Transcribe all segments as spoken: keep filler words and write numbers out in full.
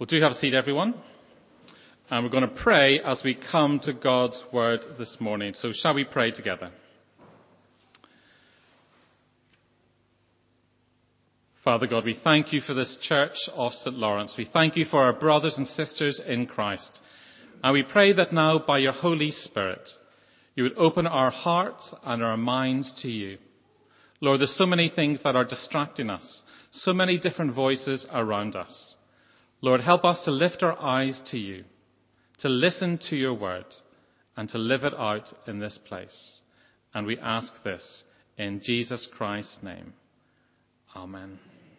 Well, do have a seat, everyone. And we're going to pray as we come to God's word this morning. So shall we pray together? Father God, we thank you for this church of Saint Lawrence. We thank you for our brothers and sisters in Christ. And we pray that now by your Holy Spirit, you would open our hearts and our minds to you. Lord, there's so many things that are distracting us, so many different voices around us. Lord, help us to lift our eyes to you, to listen to your word, and to live it out in this place. And we ask this in Jesus Christ's name. Amen.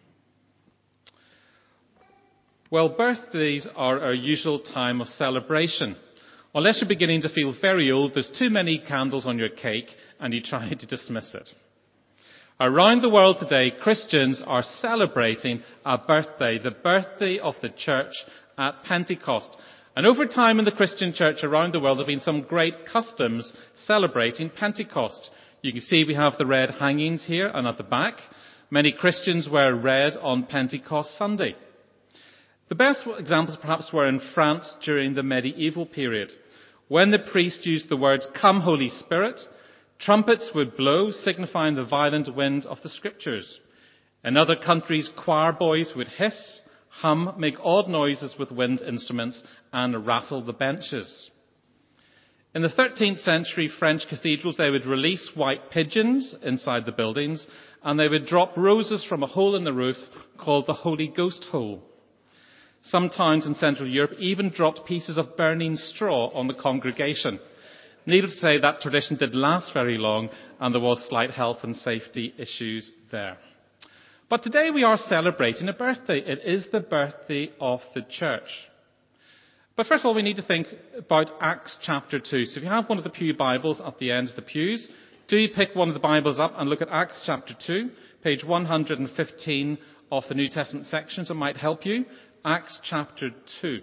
Well, birthdays are our usual time of celebration. Unless you're beginning to feel very old, there's too many candles on your cake, and you try to dismiss it. Around the world today, Christians are celebrating a birthday, the birthday of the church at Pentecost. And over time in the Christian church around the world, there have been some great customs celebrating Pentecost. You can see we have the red hangings here and at the back. Many Christians wear red on Pentecost Sunday. The best examples perhaps were in France during the medieval period, when the priest used the words, "Come, Holy Spirit," trumpets would blow, signifying the violent wind of the scriptures. In other countries, choir boys would hiss, hum, make odd noises with wind instruments, and rattle the benches. In the thirteenth century French cathedrals, they would release white pigeons inside the buildings, and they would drop roses from a hole in the roof called the Holy Ghost hole. Some towns in Central Europe even dropped pieces of burning straw on the congregation. Needless to say, that tradition didn't last very long, and there was slight health and safety issues there. But today we are celebrating a birthday. It is the birthday of the church. But first of all, we need to think about Acts chapter two. So if you have one of the pew Bibles at the end of the pews, do pick one of the Bibles up and look at Acts chapter two, page one hundred fifteen of the New Testament sections. It might help you. Acts chapter two.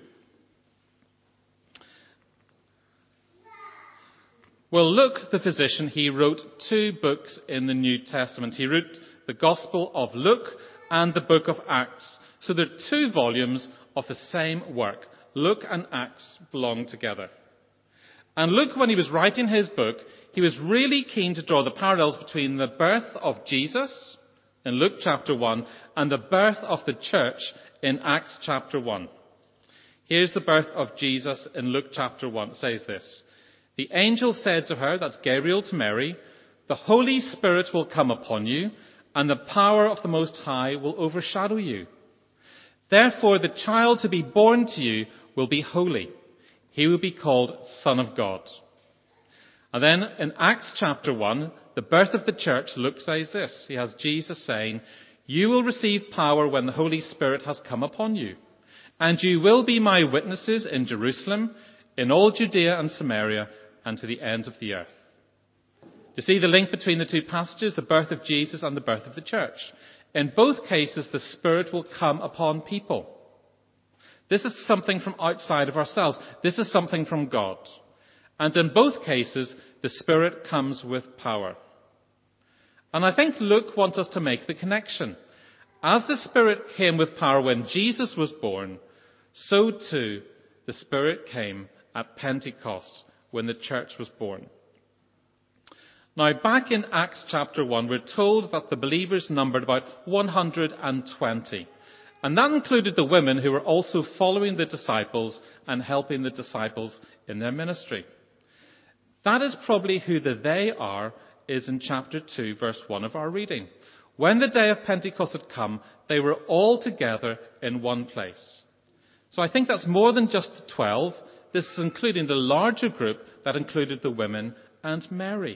Well, Luke, the physician, he wrote two books in the New Testament. He wrote the Gospel of Luke and the book of Acts. So they're two volumes of the same work. Luke and Acts belong together. And Luke, when he was writing his book, he was really keen to draw the parallels between the birth of Jesus in Luke chapter one and the birth of the church in Acts chapter one. Here's the birth of Jesus in Luke chapter one. It says this: "The angel said to her," that's Gabriel to Mary, "the Holy Spirit will come upon you, and the power of the Most High will overshadow you. Therefore, the child to be born to you will be holy. He will be called Son of God." And then in Acts chapter one, the birth of the church, Luke says this. He has Jesus saying, "You will receive power when the Holy Spirit has come upon you, and you will be my witnesses in Jerusalem, in all Judea and Samaria, and to the ends of the earth." Do you see the link between the two passages, the birth of Jesus and the birth of the church? In both cases, the Spirit will come upon people. This is something from outside of ourselves. This is something from God. And in both cases, the Spirit comes with power. And I think Luke wants us to make the connection. As the Spirit came with power when Jesus was born, so too the Spirit came at Pentecost when the church was born. Now, back in Acts chapter one, we're told that the believers numbered about one hundred twenty. And that included the women who were also following the disciples and helping the disciples in their ministry. That is probably who the they are is in chapter two, verse one of our reading. When the day of Pentecost had come, they were all together in one place. So I think that's more than just the twelve. This is including the larger group that included the women and Mary.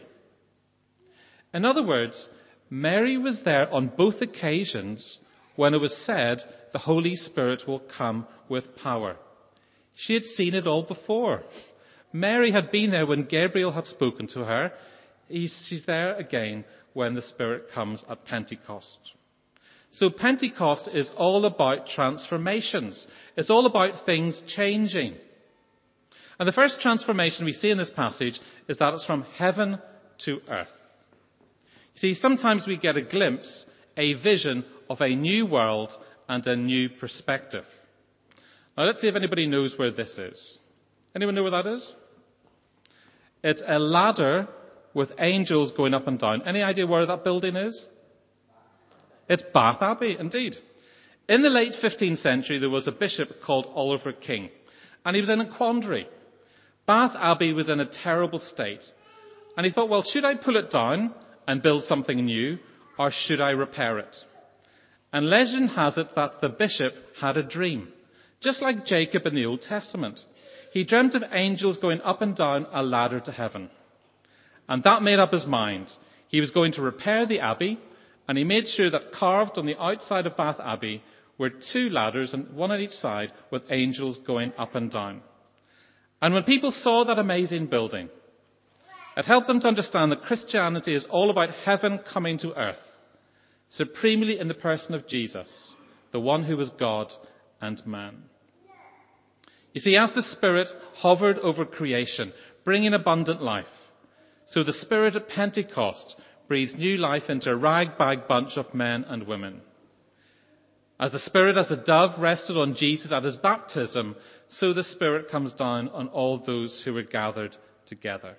In other words, Mary was there on both occasions when it was said the Holy Spirit will come with power. She had seen it all before. Mary had been there when Gabriel had spoken to her. She's there again when the Spirit comes at Pentecost. So Pentecost is all about transformations. It's all about things changing. And the first transformation we see in this passage is that it's from heaven to earth. You see, sometimes we get a glimpse, a vision of a new world and a new perspective. Now let's see if anybody knows where this is. Anyone know where that is? It's a ladder with angels going up and down. Any idea where that building is? It's Bath Abbey, indeed. In the late fifteenth century, there was a bishop called Oliver King, and he was in a quandary. Bath Abbey was in a terrible state, and he thought, well, should I pull it down and build something new, or should I repair it? And legend has it that the bishop had a dream, just like Jacob in the Old Testament. He dreamt of angels going up and down a ladder to heaven. And that made up his mind. He was going to repair the abbey, and he made sure that carved on the outside of Bath Abbey were two ladders, and one on each side, with angels going up and down. And when people saw that amazing building, it helped them to understand that Christianity is all about heaven coming to earth, supremely in the person of Jesus, the one who was God and man. You see, as the Spirit hovered over creation, bringing abundant life, so the Spirit at Pentecost breathes new life into a rag-bag bunch of men and women. As the Spirit as a dove rested on Jesus at his baptism, so the Spirit comes down on all those who were gathered together.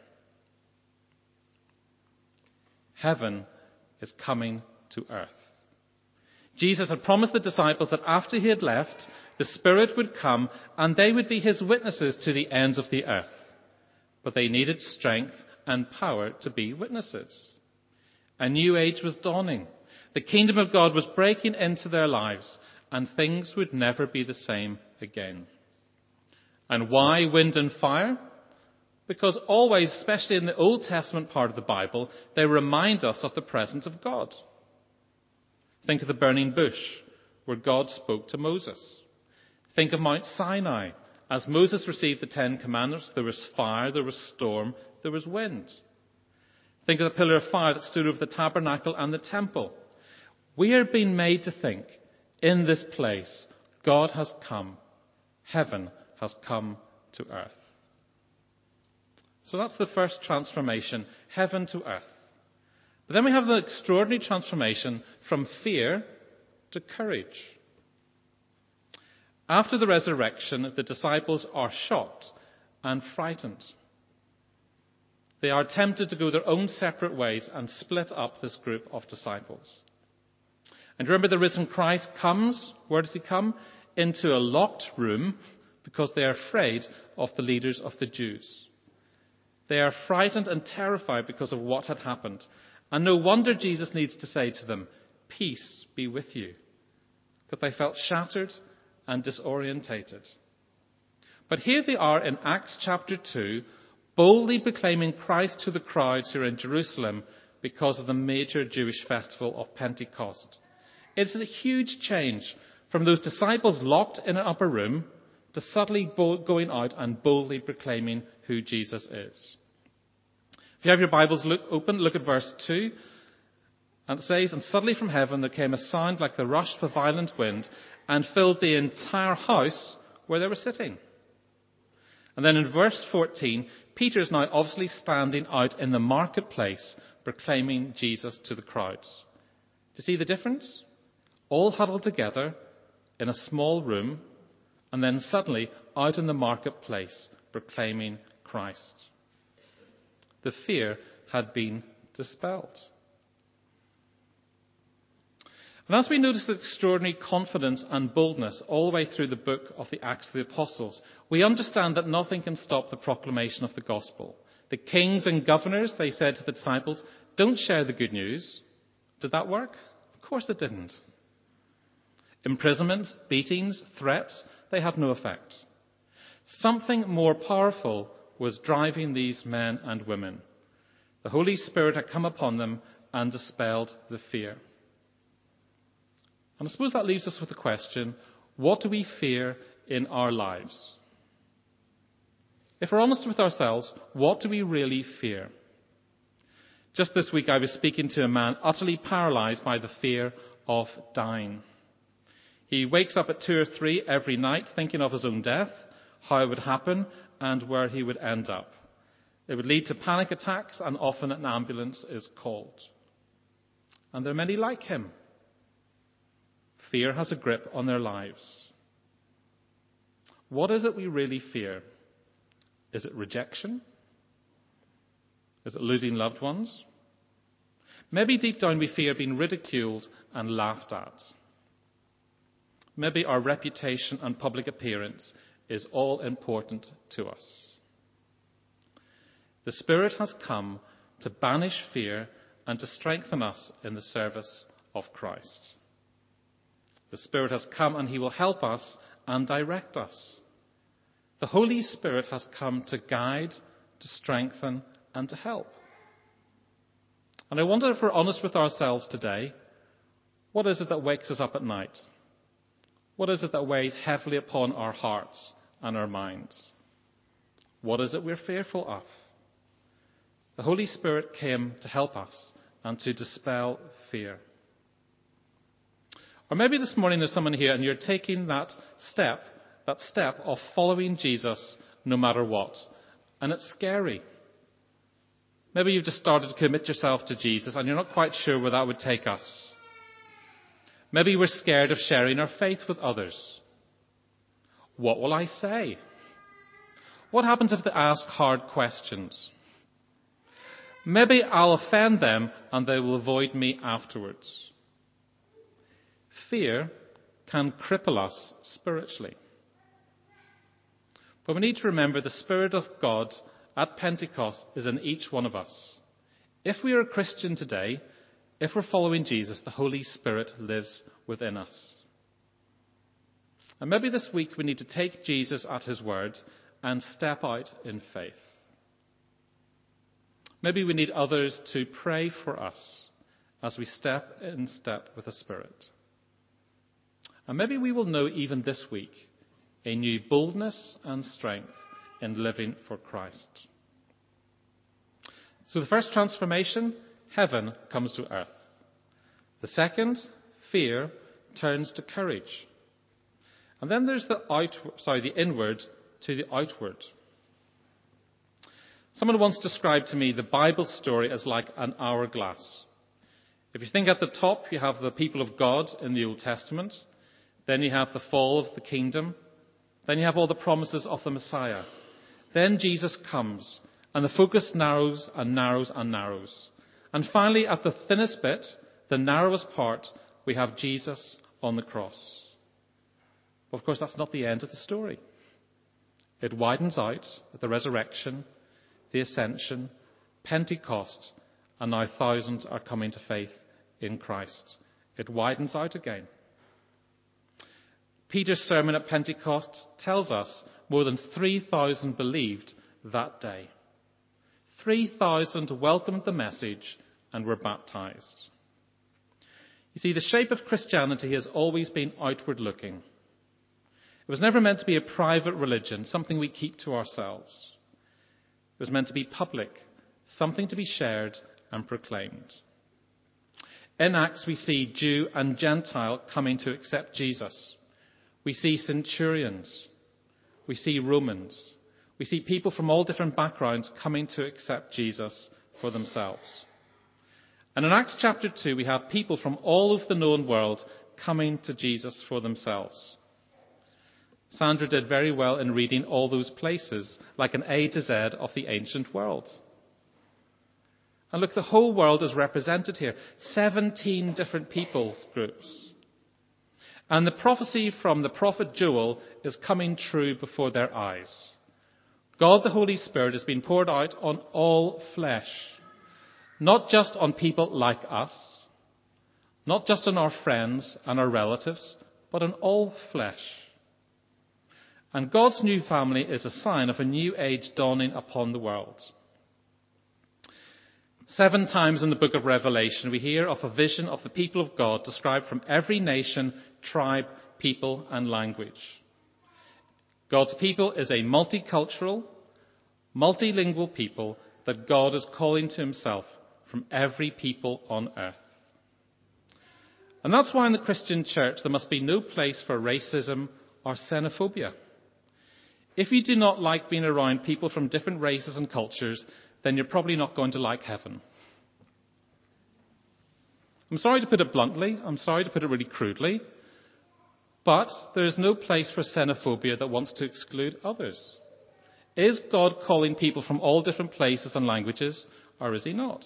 Heaven is coming to earth. Jesus had promised the disciples that after he had left, the Spirit would come and they would be his witnesses to the ends of the earth. But they needed strength and power to be witnesses. A new age was dawning. The kingdom of God was breaking into their lives, and things would never be the same again. And why wind and fire? Because always, especially in the Old Testament part of the Bible, they remind us of the presence of God. Think of the burning bush, where God spoke to Moses. Think of Mount Sinai. As Moses received the Ten Commandments, there was fire, there was storm, there was wind. Think of the pillar of fire that stood over the tabernacle and the temple. We are being made to think, in this place, God has come. Heaven has come to earth. So that's the first transformation, heaven to earth. But then we have the extraordinary transformation from fear to courage. After the resurrection, the disciples are shocked and frightened. They are tempted to go their own separate ways and split up this group of disciples. And remember, the risen Christ comes, where does he come? Into a locked room because they are afraid of the leaders of the Jews. They are frightened and terrified because of what had happened. And no wonder Jesus needs to say to them, peace be with you. Because they felt shattered and disorientated. But here they are in Acts chapter two, boldly proclaiming Christ to the crowds who are in Jerusalem because of the major Jewish festival of Pentecost. It's a huge change from those disciples locked in an upper room to suddenly going out and boldly proclaiming who Jesus is. If you have your Bibles look, open, look at verse two. And it says, and suddenly from heaven there came a sound like the rush of a violent wind and filled the entire house where they were sitting. And then in verse fourteen, Peter is now obviously standing out in the marketplace proclaiming Jesus to the crowds. Do you see the difference? All huddled together in a small room, and then suddenly out in the marketplace proclaiming Christ. The fear had been dispelled. And as we notice the extraordinary confidence and boldness all the way through the book of the Acts of the Apostles, we understand that nothing can stop the proclamation of the gospel. The kings and governors, they said to the disciples, don't share the good news. Did that work? Of course it didn't. Imprisonment, beatings, threats, they had no effect. Something more powerful was driving these men and women. The Holy Spirit had come upon them and dispelled the fear. And I suppose that leaves us with the question, what do we fear in our lives? If we're honest with ourselves, what do we really fear? Just this week I was speaking to a man utterly paralyzed by the fear of dying. He wakes up at two or three every night thinking of his own death, how it would happen, and where he would end up. It would lead to panic attacks, and often an ambulance is called. And there are many like him. Fear has a grip on their lives. What is it we really fear? Is it rejection? Is it losing loved ones? Maybe deep down we fear being ridiculed and laughed at. Maybe our reputation and public appearance is all important to us. The Spirit has come to banish fear and to strengthen us in the service of Christ. The Spirit has come and he will help us and direct us. The Holy Spirit has come to guide, to strengthen, and to help. And I wonder if we're honest with ourselves today, what is it that wakes us up at night? What is it that weighs heavily upon our hearts and our minds? What is it we're fearful of? The Holy Spirit came to help us and to dispel fear. Or maybe this morning there's someone here and you're taking that step, that step of following Jesus no matter what. And it's scary. Maybe you've just started to commit yourself to Jesus and you're not quite sure where that would take us. Maybe we're scared of sharing our faith with others. What will I say? What happens if they ask hard questions? Maybe I'll offend them and they will avoid me afterwards. Fear can cripple us spiritually. But we need to remember the Spirit of God at Pentecost is in each one of us. If we are a Christian today, if we're following Jesus, the Holy Spirit lives within us. And maybe this week we need to take Jesus at his word and step out in faith. Maybe we need others to pray for us as we step in step with the Spirit. And maybe we will know even this week a new boldness and strength in living for Christ. So the first transformation, heaven comes to earth. The second, fear turns to courage. And then there's the outward, sorry, the inward to the outward. Someone once described to me the Bible story as like an hourglass. If you think at the top, you have the people of God in the Old Testament. Then you have the fall of the kingdom. Then you have all the promises of the Messiah. Then Jesus comes, and the focus narrows and narrows and narrows. And finally, at the thinnest bit, the narrowest part, we have Jesus on the cross. But of course, that's not the end of the story. It widens out at the resurrection, the ascension, Pentecost, and now thousands are coming to faith in Christ. It widens out again. Peter's sermon at Pentecost tells us more than three thousand believed that day. three thousand welcomed the message and were baptized. You see, the shape of Christianity has always been outward looking. It was never meant to be a private religion, something we keep to ourselves. It was meant to be public, something to be shared and proclaimed. In Acts, we see Jew and Gentile coming to accept Jesus. We see centurions. We see Romans. We see people from all different backgrounds coming to accept Jesus for themselves. And in Acts chapter two, we have people from all over the known world coming to Jesus for themselves. Sandra did very well in reading all those places, like an A to Z of the ancient world. And look, the whole world is represented here. seventeen different peoples groups. And the prophecy from the prophet Joel is coming true before their eyes. God the Holy Spirit has been poured out on all flesh. Not just on people like us. Not just on our friends and our relatives, but on all flesh. And God's new family is a sign of a new age dawning upon the world. Seven times in the book of Revelation, we hear of a vision of the people of God described from every nation, tribe, people, and language. God's people is a multicultural, multilingual people that God is calling to himself from every people on earth. And that's why in the Christian church there must be no place for racism or xenophobia. If you do not like being around people from different races and cultures, then you're probably not going to like heaven. I'm sorry to put it bluntly, I'm sorry to put it really crudely, But there is no place for xenophobia that wants to exclude others. Is God calling people from all different places and languages, or is he not?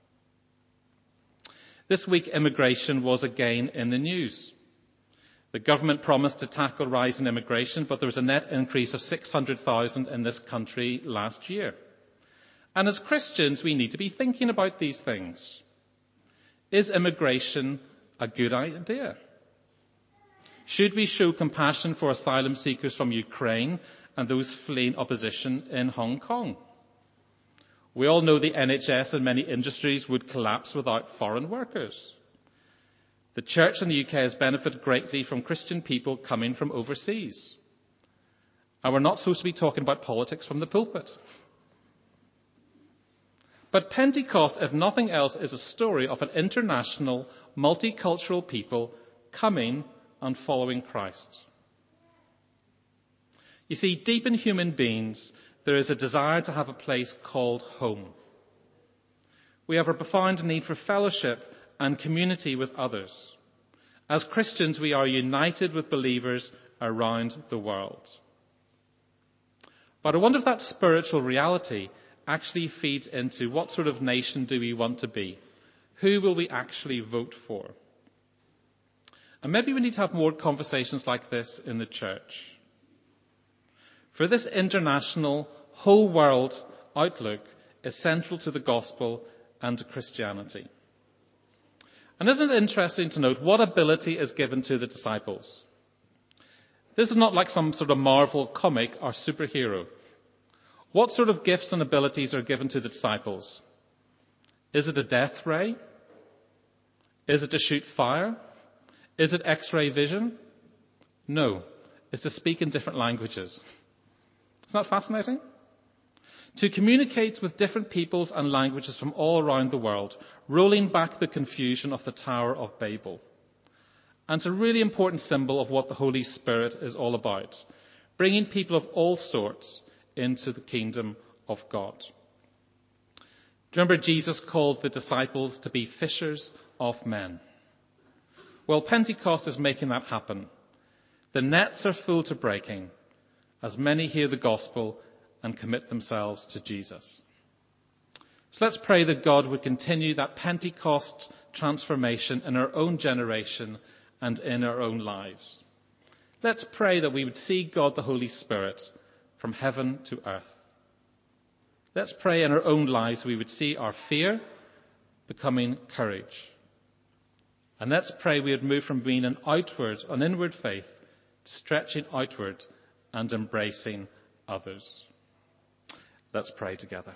This week, immigration was again in the news. The government promised to tackle rising immigration, but there was a net increase of six hundred thousand in this country last year. And as Christians, we need to be thinking about these things. Is immigration a good idea? Should we show compassion for asylum seekers from Ukraine and those fleeing opposition in Hong Kong? We all know the N H S and many industries would collapse without foreign workers. The church in the U K has benefited greatly from Christian people coming from overseas. And we're not supposed to be talking about politics from the pulpit. But Pentecost, if nothing else, is a story of an international, multicultural people coming and following Christ. You see, deep in human beings, there is a desire to have a place called home. We have a profound need for fellowship and community with others. As Christians, we are united with believers around the world. But I wonder if that spiritual reality actually feeds into what sort of nation do we want to be? Who will we actually vote for? And maybe we need to have more conversations like this in the church. For this international, whole world outlook is central to the gospel and to Christianity. And isn't it interesting to note what ability is given to the disciples? This is not like some sort of Marvel comic or superhero. What sort of gifts and abilities are given to the disciples? Is it a death ray? Is it to shoot fire? Is it X-ray vision? No, it's to speak in different languages. Isn't that fascinating? To communicate with different peoples and languages from all around the world, rolling back the confusion of the Tower of Babel. And it's a really important symbol of what the Holy Spirit is all about, bringing people of all sorts into the kingdom of God. Do you remember Jesus called the disciples to be fishers of men? Well, Pentecost is making that happen. The nets are full to breaking as many hear the gospel and commit themselves to Jesus. So let's pray that God would continue that Pentecost transformation in our own generation and in our own lives. Let's pray that we would see God the Holy Spirit from heaven to earth. Let's pray in our own lives we would see our fear becoming courage. And let's pray we would move from being an outward, an inward faith, to stretching outward and embracing others. Let's pray together.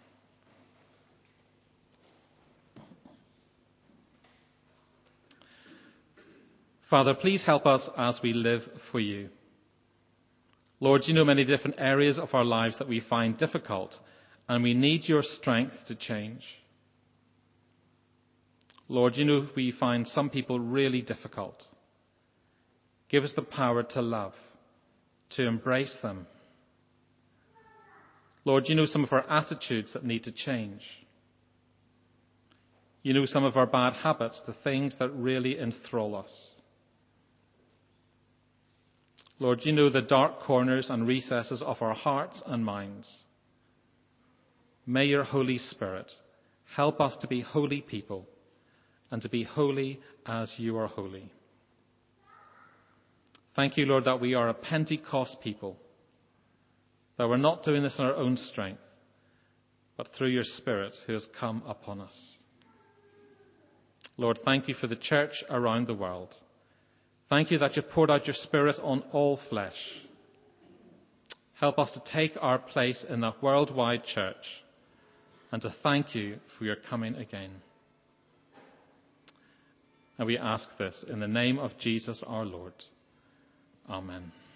Father, please help us as we live for you. Lord, you know many different areas of our lives that we find difficult, and we need your strength to change. Lord, you know we find some people really difficult. Give us the power to love, to embrace them. Lord, you know some of our attitudes that need to change. You know some of our bad habits, the things that really enthrall us. Lord, you know the dark corners and recesses of our hearts and minds. May your Holy Spirit help us to be holy people and to be holy as you are holy. Thank you, Lord, that we are a Pentecost people, that we're not doing this in our own strength, but through your Spirit who has come upon us. Lord, thank you for the church around the world. Thank you that you poured out your Spirit on all flesh. Help us to take our place in that worldwide church and to thank you for your coming again. And we ask this in the name of Jesus our Lord. Amen.